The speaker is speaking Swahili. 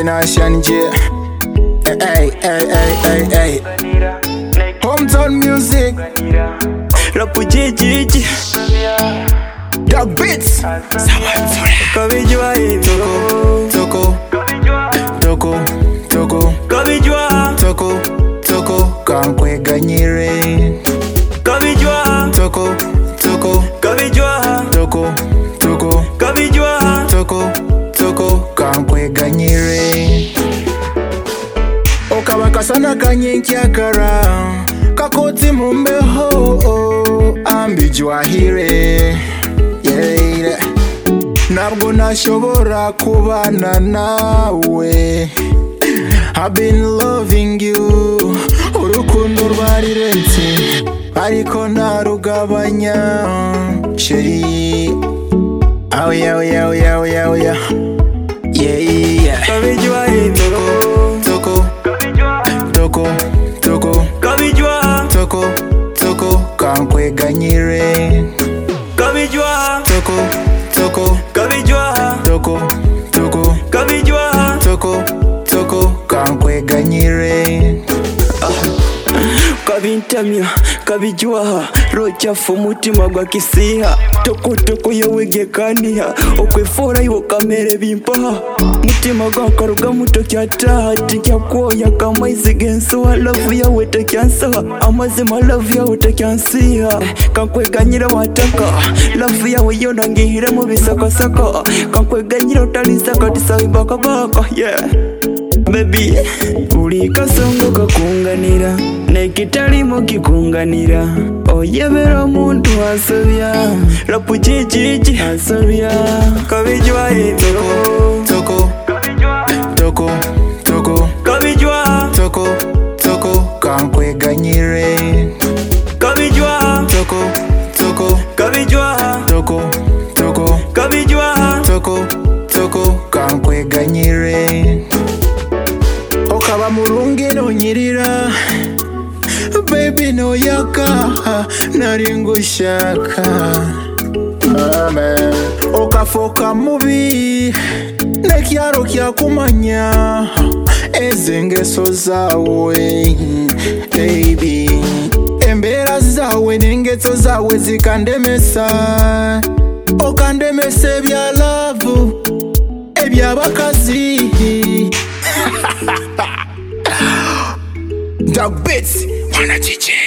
Nation J. Hey. Hometown music. Rapu Gigi. Dog beats. Kabijwa Toko. Kabijwa Kankweganyire. Kabijwa Toko. Kabijwa Kabijwa Kankweganyire. Okabakasana kanyenkyakara kakoti mumbeho ambijwahire. Yeah. Ntabwo nashobora kubana nawe. I've been loving you. Urukundo rwarirenze ariko ntarugabanya. Sheri oh yeah. Kabijwa Toko Kankweganyire. Kabijwa Toko Kankweganyire. Kabintamya kabijwa rochafu mutima gwa kisiha toko yewegekaniha okwefora iwo kamere bimpaha mutima gwakaruga muto kyataha tikyakwoya kamaizi gensoha love yawe tekyansaha amazima love yawe tekyansiha kankweganyira wataka love yawe yona ngihire mu bisakasaka kankweganyira utalisaka tisabibakabaka yeah baby uli kasongo kakunganira nekitalimo kikunganira oyebera omuntu asobya Rapu Gigi asobya Kabijwa Toko Kankweganyire. Kabijwa Toko Kankweganyire. Okaba mulungi nonyirira baby noyaka naringushaka. Amen. Okafoka mubi nekyaro kyakumanya ezengeso zawe baby. Embera zawe n'engeso zawe zikandemesa. Okandemesa ebya love ebyabakazi. Dog beats. Wanna teach